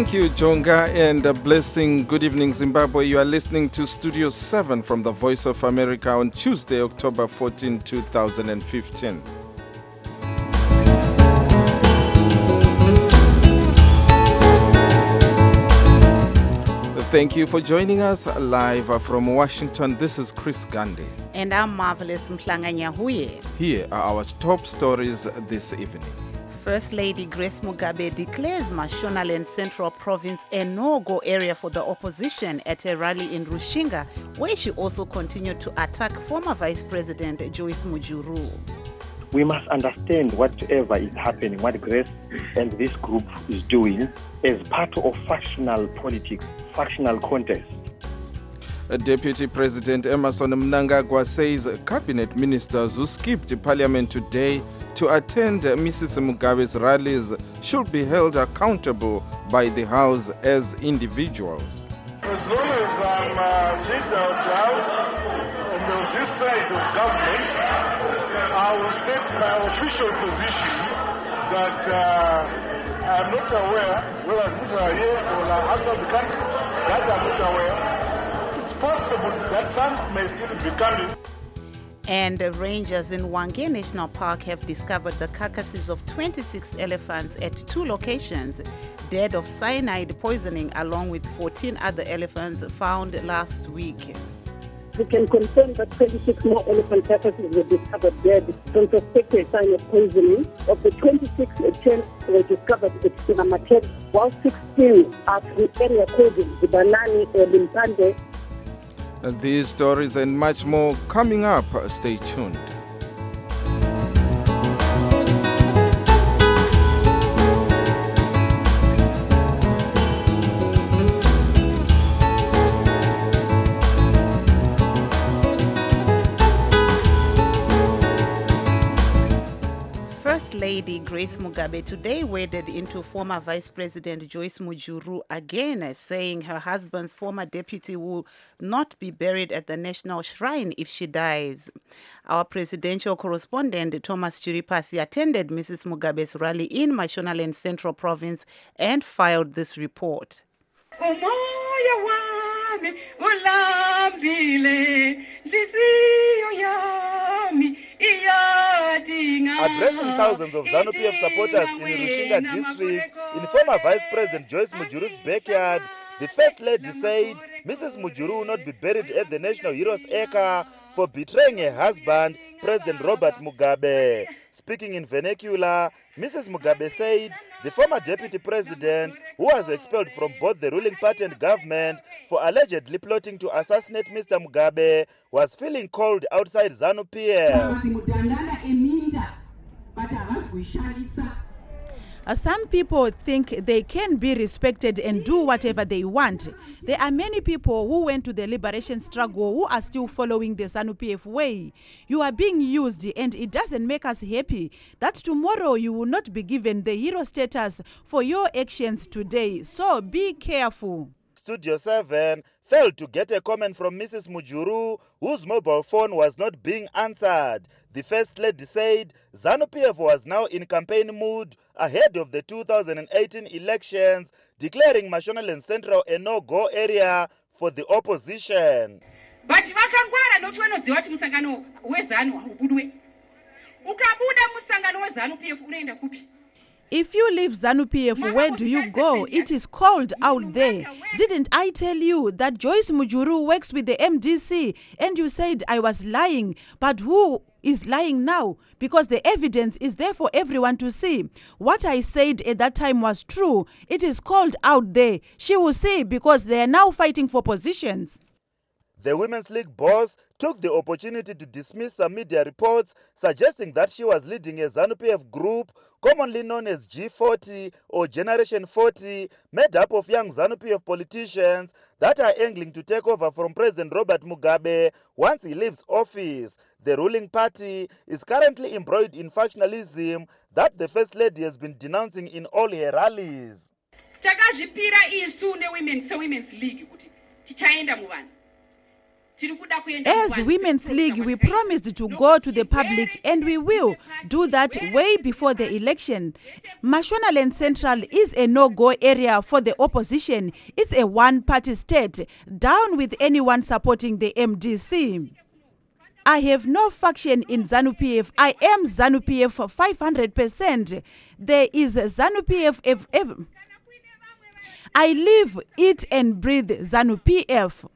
Thank you, Jonga, and a blessing. Good evening, Zimbabwe. You are listening to Studio 7 from the Voice of America on Tuesday, October 14, 2015. Thank you for joining us live from Washington. This is Chris Gandhi. And I'm Marvelous Mhlanga-Nyahuye. Here are our top stories this evening. First Lady Grace Mugabe declares Mashonaland Central Province a no-go area for the opposition at a rally in Rushinga, where she also continued to attack former Vice President Joyce Mujuru. We must understand whatever is happening, what Grace and this group is doing as part of factional politics, factional contest. Deputy President Emmerson Mnangagwa says cabinet ministers who skipped parliament today to attend Mrs. Mugabe's rallies should be held accountable by the House as individuals. As long as I'm leader of the House and on this side of government, I will state my official position that I'm not aware whether these are here or outside the country, that I'm not aware. It's possible that some may still be coming. And rangers in Hwange National Park have discovered the carcasses of 26 elephants at 2 locations, dead of cyanide poisoning, along with 14 other elephants found last week. We can confirm that 26 more elephant carcasses were discovered dead from suspected sign of poisoning. Of the 26, 10 were discovered at Sinamatek, while 16 are from area called the Banani or Limpande. These stories and much more coming up. Stay tuned. Lady Grace Mugabe today waded into former Vice President Joyce Mujuru again, saying her husband's former deputy will not be buried at the National Shrine if she dies. Our presidential correspondent Thomas Chiripasi attended Mrs. Mugabe's rally in Mashonaland Central Province and filed this report. Addressing thousands of ZANU-PF supporters in Rushinga district in former Vice President Joyce Mujuru's backyard, the First Lady said Mrs. Mujuru will not be buried at the National Heroes Acre for betraying her husband, President Robert Mugabe. Speaking in vernacular, Mrs. Mugabe said the former deputy president, who was expelled from both the ruling party and government for allegedly plotting to assassinate Mr. Mugabe, was feeling cold outside ZANU-PF. Some people think they can be respected and do whatever they want. There are many people who went to the liberation struggle who are still following the ZANU-PF way. You are being used, and it doesn't make us happy that tomorrow you will not be given the hero status for your actions today. So be careful. Studio 7 failed to get a comment from Mrs. Mujuru, whose mobile phone was not being answered. The First Lady said ZANU-PF was now in campaign mood ahead of the 2018 elections, declaring Mashonaland Central a no-go area for the opposition. But vakangwara noti vanoziva kuti musangano wezanu haubudwe. Ukabuda musangano wezanu-PF unoenda kupi? If you leave ZANU-PF, where do you go? It is cold out there. Didn't I tell you that Joyce Mujuru works with the MDC? And you said I was lying. But who is lying now? Because the evidence is there for everyone to see. What I said at that time was true. It is cold out there. She will see, because they are now fighting for positions. The Women's League boss took the opportunity to dismiss some media reports suggesting that she was leading a ZANU-PF group commonly known as G40 or Generation 40, made up of young ZANU-PF politicians that are angling to take over from President Robert Mugabe once he leaves office. The ruling party is currently embroiled in factionalism that the First Lady has been denouncing in all her rallies. Takazvipira isu newomen's league kuti tichaenda muvanhu. tiri kuda kuenda As kuvanze. Women's League, we promised to go to the public, and we will do that way before the election. Mashonaland Central is a no-go area for the opposition. It's a one-party state. Down with anyone supporting the MDC. I have no faction in ZANU-PF. I am ZANU-PF for 500%. There is ZANU-PF. I live, eat and breathe ZANU-PF.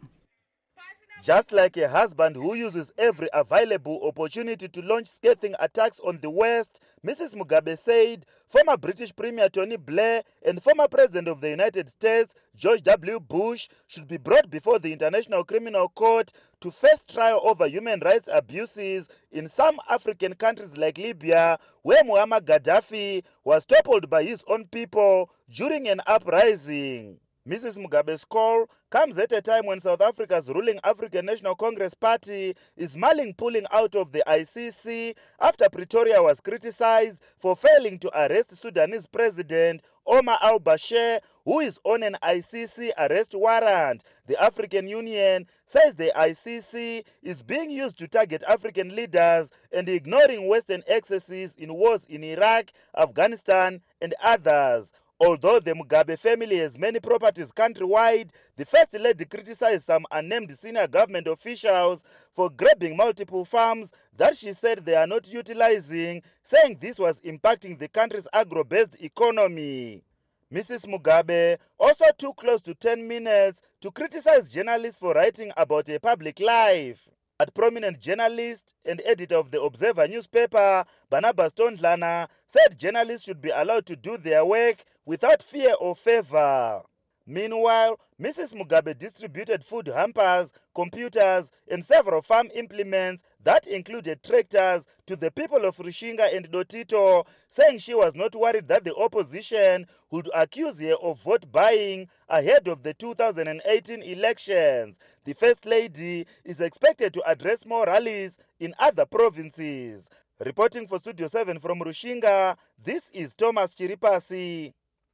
Just like a husband who uses every available opportunity to launch scathing attacks on the West, Mrs. Mugabe said former British Premier Tony Blair and former President of the United States, George W. Bush, should be brought before the International Criminal Court to face trial over human rights abuses in some African countries like Libya, where Muammar Gaddafi was toppled by his own people during an uprising. Mrs. Mugabe's call comes at a time when South Africa's ruling African National Congress Party is mulling pulling out of the ICC after Pretoria was criticized for failing to arrest Sudanese President Omar al-Bashir, who is on an ICC arrest warrant. The African Union says the ICC is being used to target African leaders and ignoring Western excesses in wars in Iraq, Afghanistan, and others. Although the Mugabe family has many properties countrywide, the First Lady criticized some unnamed senior government officials for grabbing multiple farms that she said they are not utilizing, saying this was impacting the country's agro-based economy. Mrs. Mugabe also took close to 10 minutes to criticize journalists for writing about a public life. But prominent journalist and editor of the Observer newspaper, Barnabas Tondlana, said journalists should be allowed to do their work without fear or favor. Meanwhile, Mrs. Mugabe distributed food hampers, computers, and several farm implements that included tractors to the people of Rushinga and Dotito, saying she was not worried that the opposition would accuse her of vote buying ahead of the 2018 elections. The First Lady is expected to address more rallies in other provinces. Reporting for Studio 7 from Rushinga, this is Thomas Chiripasi.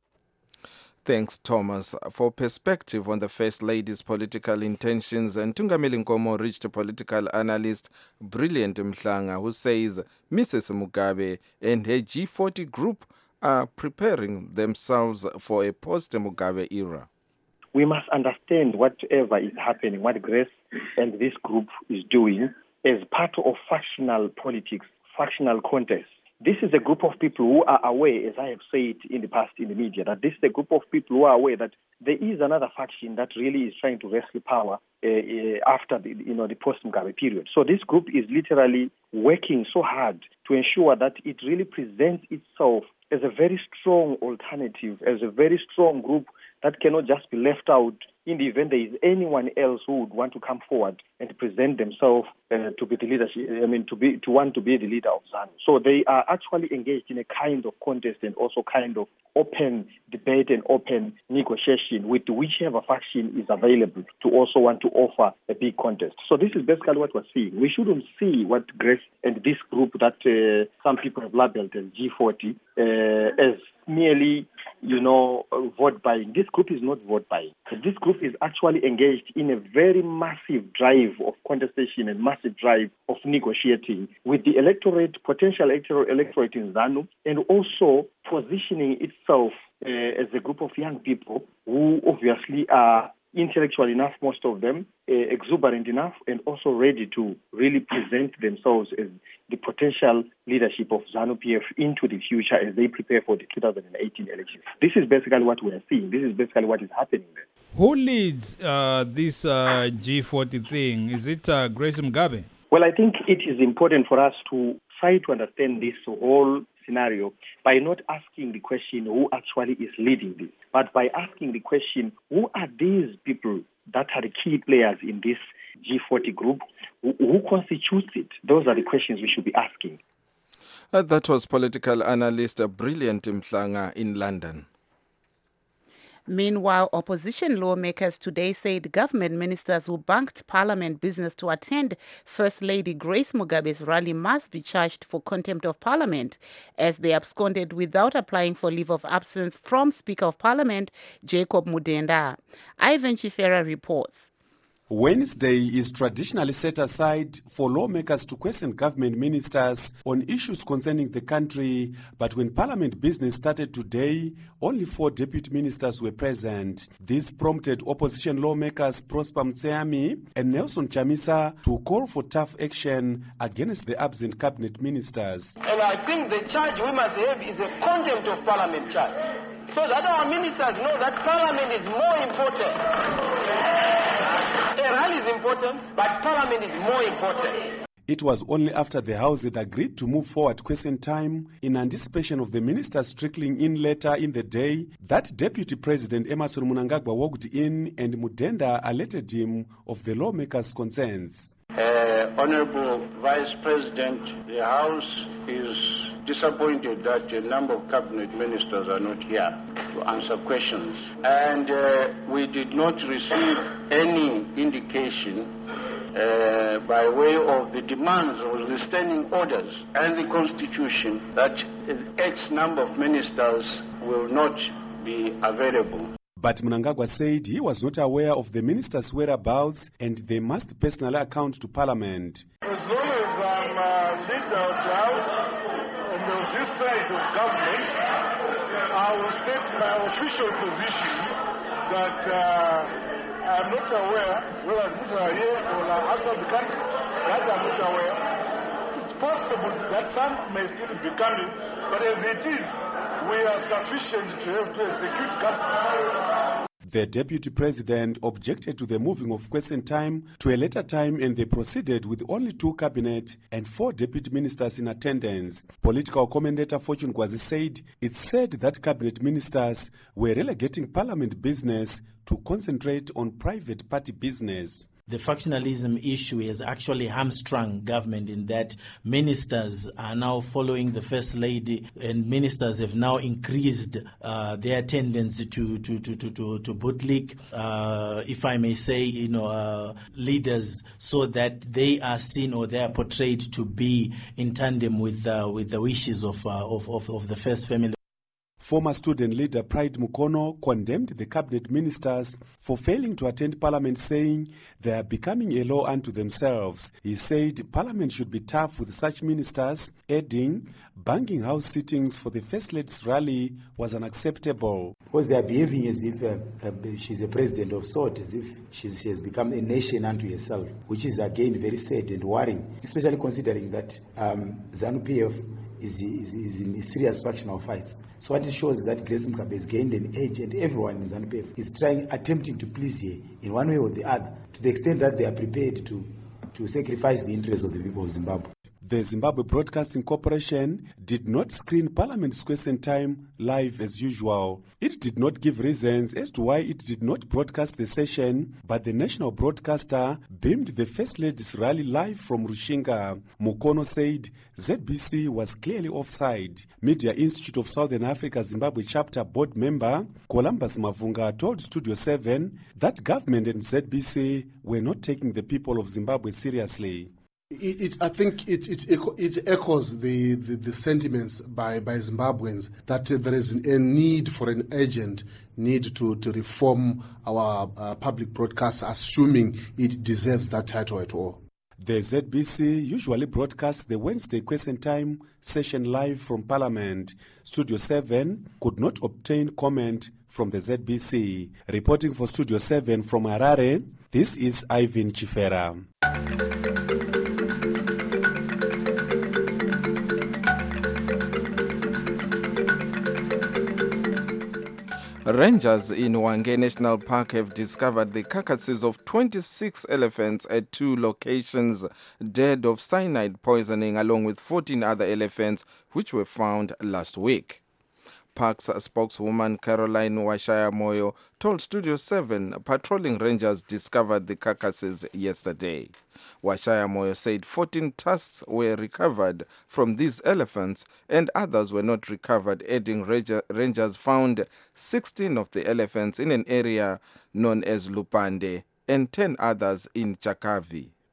Thanks, Thomas. For perspective on the First Lady's political intentions, and Tungamili Nkomo reached a political analyst, Brilliant Mhlanga, who says Mrs. Mugabe and her G40 group are preparing themselves for a post-Mugabe era. We must understand whatever is happening, what Grace and this group is doing as part of factional politics, factional contests. This is a group of people who are aware, as I have said in the past in the media, that this is a group of people who are aware that there is another faction that really is trying to wrest power after the post-Mugabe period. So this group is literally working so hard to ensure that it really presents itself as a very strong alternative, as a very strong group that cannot just be left out in the event there is anyone else who would want to come forward and present themselves to be the leadership. To want to be the leader of ZANU. So they are actually engaged in a kind of contest and also kind of open debate and open negotiation with whichever faction is available to also want to offer a big contest. So this is basically what we're seeing. We shouldn't see what Grace and this group that some people have labeled as G40 as merely, vote buying. This group is not vote buying. This group is actually engaged in a very massive drive of contestation and massive drive of negotiating with the potential electorate in ZANU, and also positioning itself as a group of young people who obviously are intellectual enough, most of them, exuberant enough, and also ready to really present themselves as the potential leadership of ZANU-PF into the future as they prepare for the 2018 elections. This is basically what we are seeing. This is basically what is happening there. Who leads this G40 thing? Is it Grace Mugabe? Well, I think it is important for us to try to understand this whole scenario by not asking the question who actually is leading this, but by asking the question, who are these people that are the key players in this G40 group? Who constitutes it? Those are the questions we should be asking. That was political analyst Brilliant Mhlanga in London. Meanwhile, opposition lawmakers today said government ministers who banked parliament business to attend First Lady Grace Mugabe's rally must be charged for contempt of parliament as they absconded without applying for leave of absence from Speaker of Parliament Jacob Mudenda. Ivan Chifera reports. Wednesday is traditionally set aside for lawmakers to question government ministers on issues concerning the country, but when Parliament business started today, only 4 deputy ministers were present. This prompted opposition lawmakers Prosper Mtseami and Nelson Chamisa to call for tough action against the absent cabinet ministers. And I think the charge we must have is a contempt of Parliament charge, so that our ministers know that Parliament is more important. The rally is important, but Parliament is more important. It was only after the House had agreed to move forward question time in anticipation of the ministers trickling in later in the day that Deputy President Emmerson Mnangagwa walked in and Mudenda alerted him of the lawmakers' concerns. Honorable Vice President, the House is disappointed that a number of cabinet ministers are not here to answer questions. And we did not receive any indication by way of the demands of the standing orders and the Constitution that X number of ministers will not be available. But Mnangagwa said he was not aware of the ministers' whereabouts and they must personally account to Parliament. As long as I'm leader of the House and of this side of government, I will state my official position that I'm not aware whether these are here or outside the country. That I'm not aware. It's possible that some may still be coming, but as it is, we are sufficient to have to execute government. The Deputy President objected to the moving of question time to a later time and they proceeded with only 2 cabinet and 4 deputy ministers in attendance. Political commentator Fortune Gwazi said it's said that cabinet ministers were relegating Parliament business to concentrate on private party business. The factionalism issue has actually hamstrung government in that ministers are now following the First Lady and ministers have now increased their tendency to bootlick, if I may say, leaders so that they are seen or they are portrayed to be in tandem with the wishes of the First Family. Former student leader Pride Mukono condemned the cabinet ministers for failing to attend Parliament, saying they are becoming a law unto themselves. He said Parliament should be tough with such ministers, adding banking house sittings for the First Lady's rally was unacceptable. Because they are behaving as if she's a president of sort, as if she has become a nation unto herself, which is again very sad and worrying, especially considering that ZANU-PF is in serious factional fights. So what it shows is that Grace Mugabe has gained an edge and everyone in ZANU-PF is attempting to please her in one way or the other, to the extent that they are prepared to sacrifice the interests of the people of Zimbabwe. The Zimbabwe Broadcasting Corporation did not screen Parliament's question time live as usual. It did not give reasons as to why it did not broadcast the session, but the national broadcaster beamed the First Lady's rally live from Rushinga. Mukono said ZBC was clearly offside. Media Institute of Southern Africa Zimbabwe chapter board member Columbus Mavunga told Studio 7 that government and ZBC were not taking the people of Zimbabwe seriously. I think it echoes the sentiments by Zimbabweans that there is a need for an urgent need to reform our public broadcast, assuming it deserves that title at all. The ZBC usually broadcasts the Wednesday question time session live from Parliament. Studio 7 could not obtain comment from the ZBC. Reporting for Studio 7 from Harare, this is Ivan Chifera. Rangers in Hwange National Park have discovered the carcasses of 26 elephants at 2 locations, dead of cyanide poisoning, along with 14 other elephants which were found last week. Parks spokeswoman Caroline Washaya Moyo told Studio 7 patrolling rangers discovered the carcasses yesterday. Washaya Moyo said 14 tusks were recovered from these elephants and others were not recovered, adding rangers found 16 of the elephants in an area known as Lupande and 10 others in Chakavi.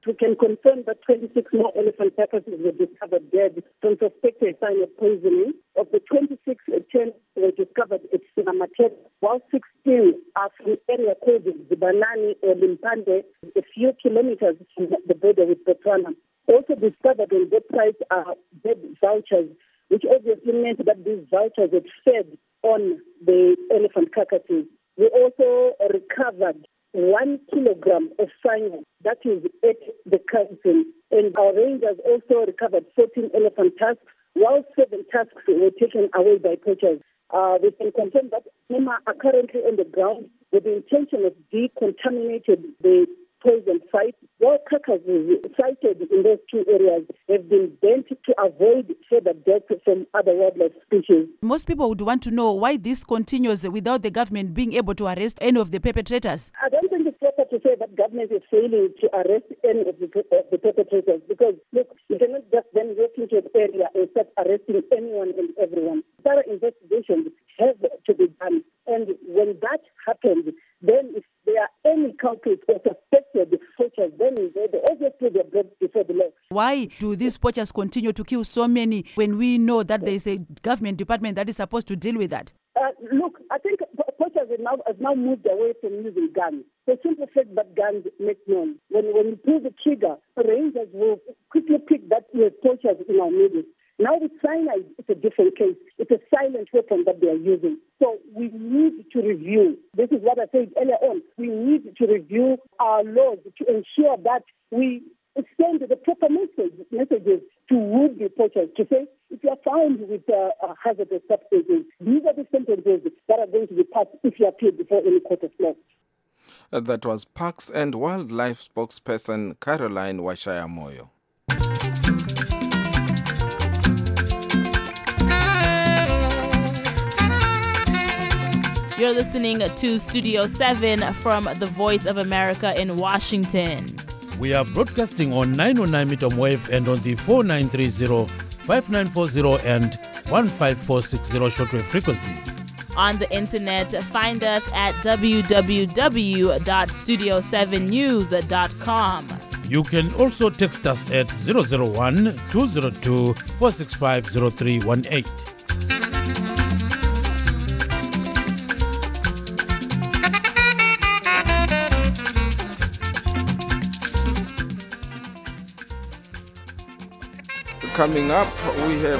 We can confirm that 26 more elephant carcasses were discovered dead from suspected sign of poisoning. Of the 26, 10 were discovered at Sinamatet, while 16 are from area called Zibanani or Limpande, a few kilometers from the border with Botswana. Also discovered on that site are dead vultures, which obviously meant that these vultures had fed on the elephant carcasses. We also recovered 1 kilogram of cyanide that is at the carcass, and our rangers also recovered 14 elephant tusks, while 7 tusks were taken away by poachers. We can confirm that NEMA are currently on the ground with the intention of decontaminating the poison site. All carcasses sighted in those 2 areas have been bent to avoid further deaths from other wildlife species. Most people would want to know why this continues without the government being able to arrest any of the perpetrators. I don't think it's proper to say that government is failing to arrest any of the perpetrators, because, look, you cannot just then walk into an area and start arresting anyone and everyone. Thorough investigations have to be done. And when that happens, then if there are any culprits or suspected poachers, then obviously they're brought before the law. Why do these poachers continue to kill so many when we know that there is a government department that is supposed to deal with that? Look, I think poachers have now moved away from using guns. The simple fact that guns make noise. When you pull the trigger, the rangers will quickly pick that poachers in our midst. Now with cyanide, it's a different case. It's a silent weapon that they are using. So we need to review. This is what I said earlier on. We need to review our laws to ensure that we send the proper messages to would-be poachers to say, if you are found with hazardous substances, these are the sentences that are going to be passed if you appear before any court of law. That was Parks and Wildlife spokesperson Caroline Washaya Moyo. You're listening to Studio 7 from the Voice of America in Washington. We are broadcasting on 909 medium wave and on the 4930, 5940 and 15460 shortwave frequencies. On the internet, find us at www.studio7news.com. You can also text us at 001-202-465-0318. Coming up, we have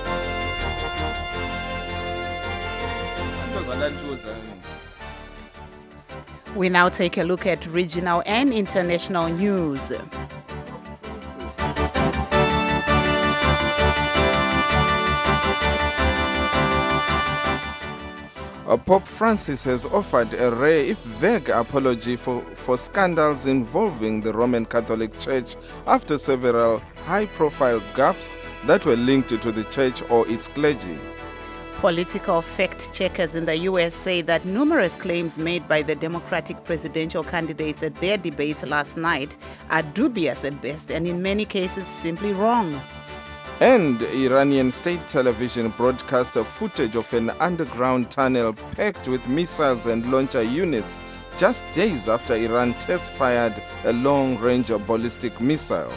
We now take a look at regional and international news. Pope Francis has offered a rare, if vague, apology for scandals involving the Roman Catholic Church after several high-profile gaffes that were linked to the church or its clergy. Political fact-checkers in the U.S. say that numerous claims made by the Democratic presidential candidates at their debates last night are dubious at best and in many cases simply wrong. And Iranian state television broadcast footage of an underground tunnel packed with missiles and launcher units just days after Iran test-fired a long-range ballistic missile.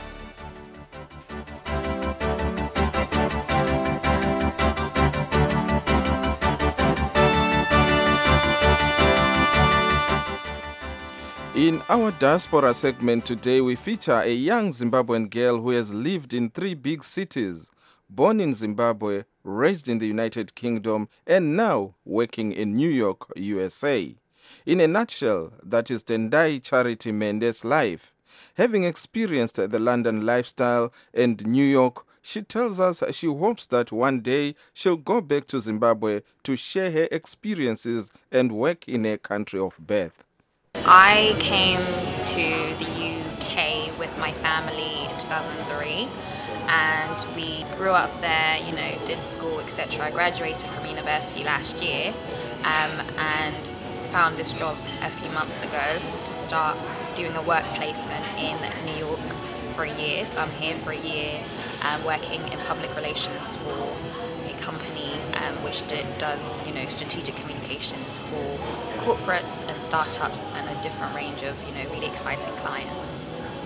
In our diaspora segment today, we feature a young Zimbabwean girl who has lived in 3 big cities, born in Zimbabwe, raised in the United Kingdom, and now working in New York, USA. In a nutshell, that is Tendai Charity Mendes' life. Having experienced the London lifestyle and New York, she tells us she hopes that one day she'll go back to Zimbabwe to share her experiences and work in her country of birth. I came to the UK with my family in 2003 and we grew up there, did school, etc. I graduated from university last year and found this job a few months ago to start doing a work placement in New York for a year. So I'm here for a year working in public relations for a company which does strategic communications for corporates and startups and a different range of really exciting clients.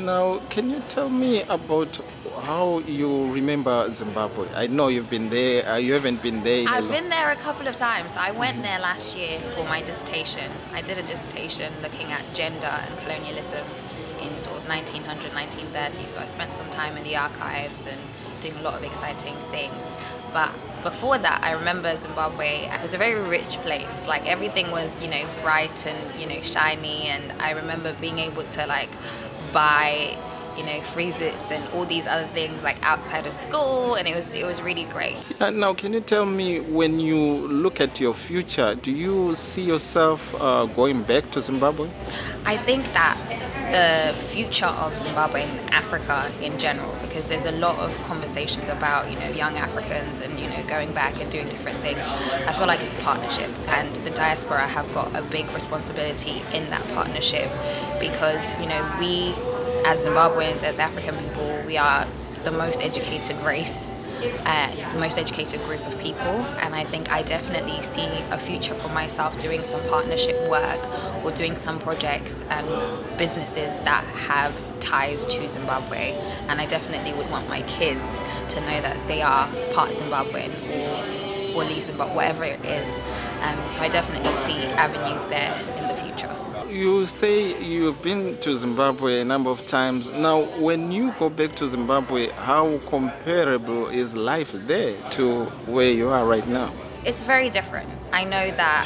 Now, can you tell me about how you remember Zimbabwe? I know you've been there. You haven't been there. I've been there a couple of times. I went there last year for my dissertation. I did a dissertation looking at gender and colonialism in sort of 1900, 1930. So I spent some time in the archives and doing a lot of exciting things. But before that, I remember Zimbabwe. It was a very rich place. Like everything was, bright and, shiny. And I remember being able to buy, freezits and all these other things outside of school. And it was really great. Now, can you tell me, when you look at your future, do you see yourself going back to Zimbabwe? I think that the future of Zimbabwe and Africa in general, because there's a lot of conversations about, young Africans and, going back and doing different things. I feel like it's a partnership, and the diaspora have got a big responsibility in that partnership because, we as Zimbabweans, as African people, we are the most educated race, the most educated group of people, and I think I definitely see a future for myself doing some partnership work or doing some projects and businesses that have ties to Zimbabwe, and I definitely would want my kids to know that they are part Zimbabwean or fully Zimbabwe, whatever it is. So I definitely see avenues there in the future. You say you've been to Zimbabwe a number of times. Now, when you go back to Zimbabwe, how comparable is life there to where you are right now? It's very different. I know that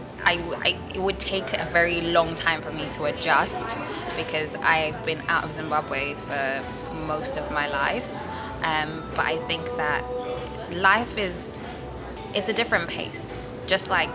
it would take a very long time for me to adjust because I've been out of Zimbabwe for most of my life. But I think that life it's a different pace. Just like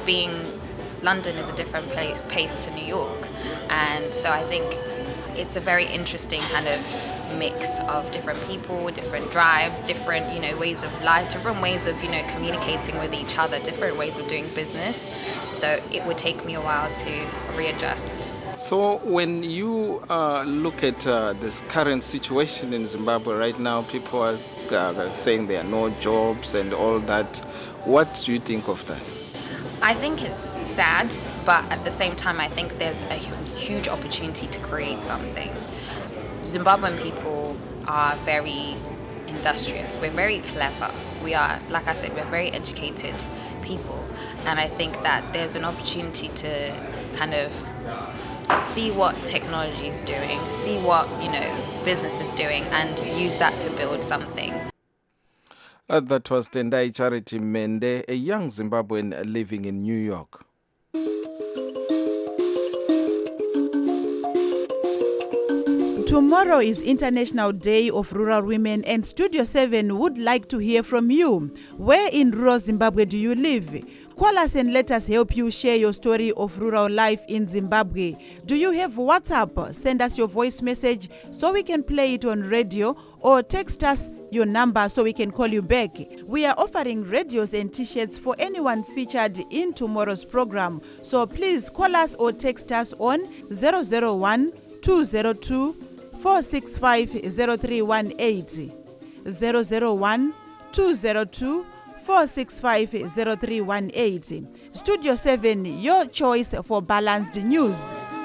London is a different pace to New York. And so I think it's a very interesting kind of mix of different people, different drives, different, ways of life, different ways of, communicating with each other, different ways of doing business. So it would take me a while to readjust. So when you look at this current situation in Zimbabwe right now, people are saying there are no jobs and all that. What do you think of that? I think it's sad, but at the same time, I think there's a huge opportunity to create something. Zimbabwean people are very industrious. We're very clever. We are, like I said, we're very educated people. And I think that there's an opportunity to kind of see what technology is doing, see what, business is doing, and use that to build something. That was Tendai Charity Mende, a young Zimbabwean living in New York. Tomorrow is International Day of Rural Women, and Studio 7 would like to hear from you. Where in rural Zimbabwe do you live? Call us and let us help you share your story of rural life in Zimbabwe. Do you have WhatsApp? Send us your voice message so we can play it on radio, or text us your number so we can call you back. We are offering radios and t-shirts for anyone featured in tomorrow's program. So please call us or text us on 001 202 465 0318 001 202 465 0318. Studio 7, your choice for balanced news.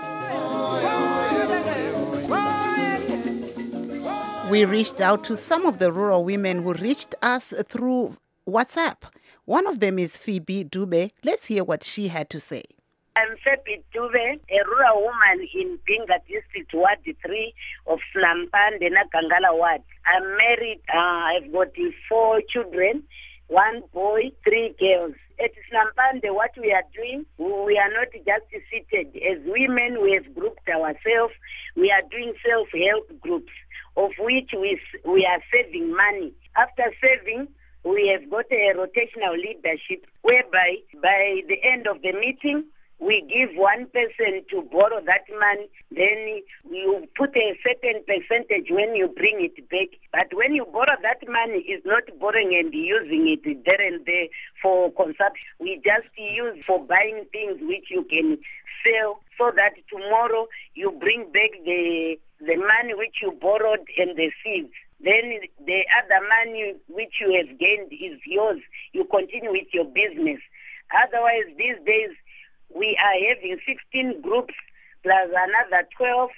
We reached out to some of the rural women who reached us through WhatsApp. One of them is Phoebe Dube. Let's hear what she had to say. I'm Phoebe Dube, a rural woman in Binga District, Ward 3 of Slampande, Nakangala Ward. I'm married. I've got 4 children, 1 boy, 3 girls. At Slampande, what we are doing, we are not just seated. As women, we have grouped ourselves. We are doing self-help groups, of which we are saving money. After saving, we have got a rotational leadership whereby by the end of the meeting, we give one person to borrow that money, then you put a certain percentage when you bring it back. But when you borrow that money, it's not borrowing and using it there and there for consumption. We just use for buying things which you can sell so that tomorrow you bring back the money which you borrowed and the seeds. Then the other money which you have gained is yours. You continue with your business. Otherwise, these days, we are having 16 groups plus another 12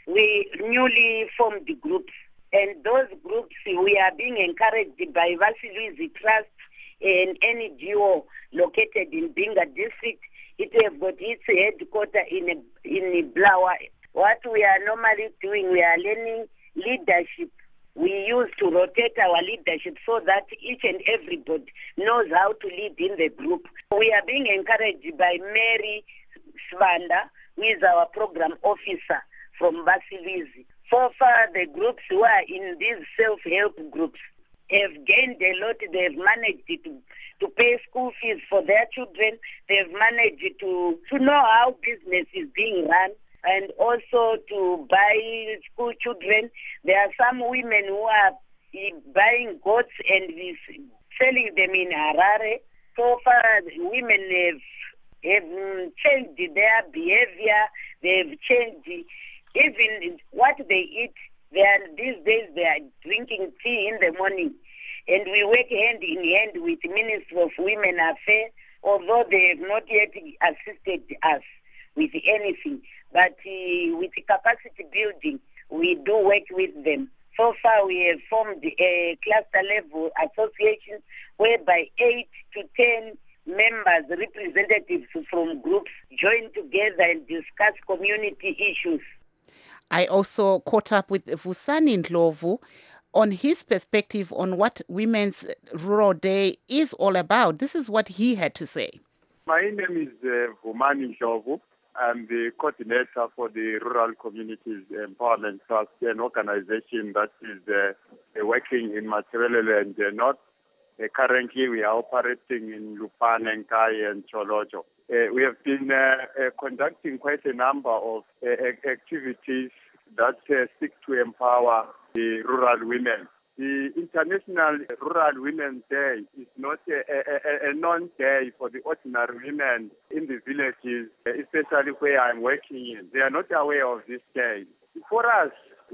we newly formed groups. And those groups, we are being encouraged by Vasilisi Trust and NGO located in Binga district. It has got its headquarters in Blawa. What we are normally doing, we are learning leadership. We used to rotate our leadership so that each and everybody knows how to lead in the group. We are being encouraged by Mary Svanda, who is our program officer from Vasilisi. So far, the groups who are in these self-help groups have gained a lot. They've managed to pay school fees for their children. They've managed to know how business is being run, and also to buy school children. There are some women who are buying goats and selling them in Harare. So far, women have changed their behavior. They've changed even what they eat. These days they are drinking tea in the morning. And we work hand in hand with the Ministry of Women Affairs, although they have not yet assisted us with anything. But with capacity building, we do work with them. So far, we have formed a cluster-level association whereby 8 to 10 members, representatives from groups, join together and discuss community issues. I also caught up with Vusani Ndlovu on his perspective on what Women's Rural Day is all about. This is what he had to say. My name is Vumani Ndlovu. I'm the coordinator for the Rural Communities Empowerment Trust, an organization that is working in Matabeleland North. Currently, we are operating in Lupane, Nkai, and Cholojo. We have been conducting quite a number of activities that seek to empower the rural women. The International Rural Women's Day is not a non-day for the ordinary women in the villages, especially where I'm working in. They are not aware of this day. For us,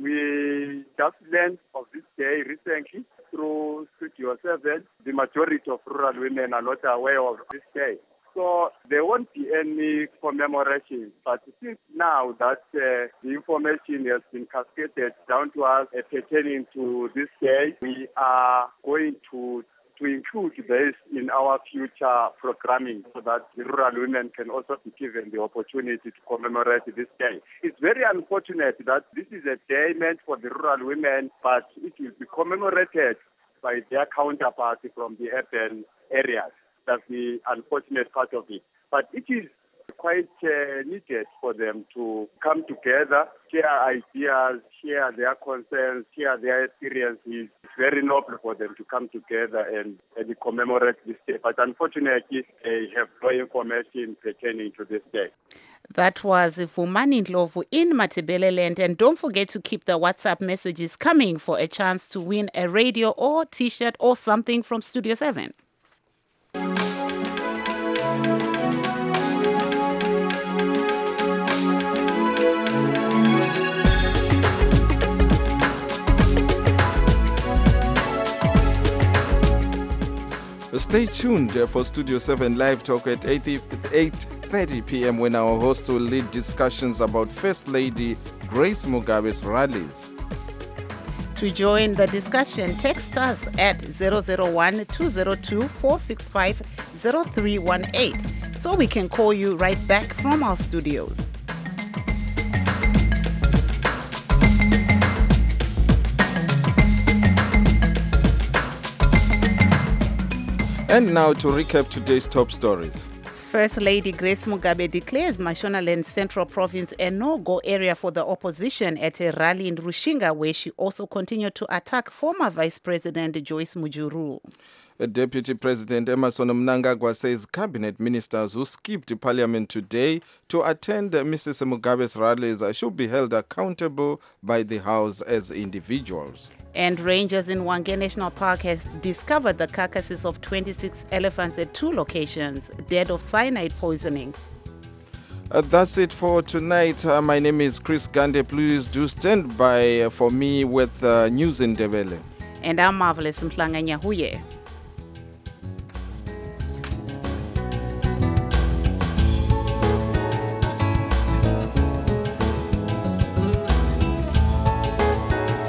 we just learned of this day recently through Studio 7. The majority of rural women are not aware of this day. So there won't be any commemoration. But since now that the information has been cascaded down to us pertaining to this day, we are going to include this in our future programming so that the rural women can also be given the opportunity to commemorate this day. It's very unfortunate that this is a day meant for the rural women, but it will be commemorated by their counterparts from the urban areas. That's the unfortunate part of it. But it is quite needed for them to come together, share ideas, share their concerns, share their experiences. It's very noble for them to come together and commemorate this day. But unfortunately, they have no information pertaining to this day. That was Vumani Ndlovu in Matabeleland. And don't forget to keep the WhatsApp messages coming for a chance to win a radio or T-shirt or something from Studio 7. Stay tuned for Studio 7 Live Talk at 8:30 p.m. when our hosts will lead discussions about First Lady Grace Mugabe's rallies. To join the discussion, text us at 001-202-465-0318 so we can call you right back from our studios. And now to recap today's top stories. First Lady Grace Mugabe declares Mashonaland Central Province a no-go area for the opposition at a rally in Rushinga, where she also continued to attack former Vice President Joyce Mujuru. Deputy President Emmerson Mnangagwa says cabinet ministers who skipped Parliament today to attend Mrs. Mugabe's rallies should be held accountable by the House as individuals. And rangers in Hwange National Park has discovered the carcasses of 26 elephants at 2 locations, dead of cyanide poisoning. That's it for tonight. My name is Chris Gande. Please do stand by for me with news in Ndebele. And I'm Marvelous Mhlanga Nyahuye.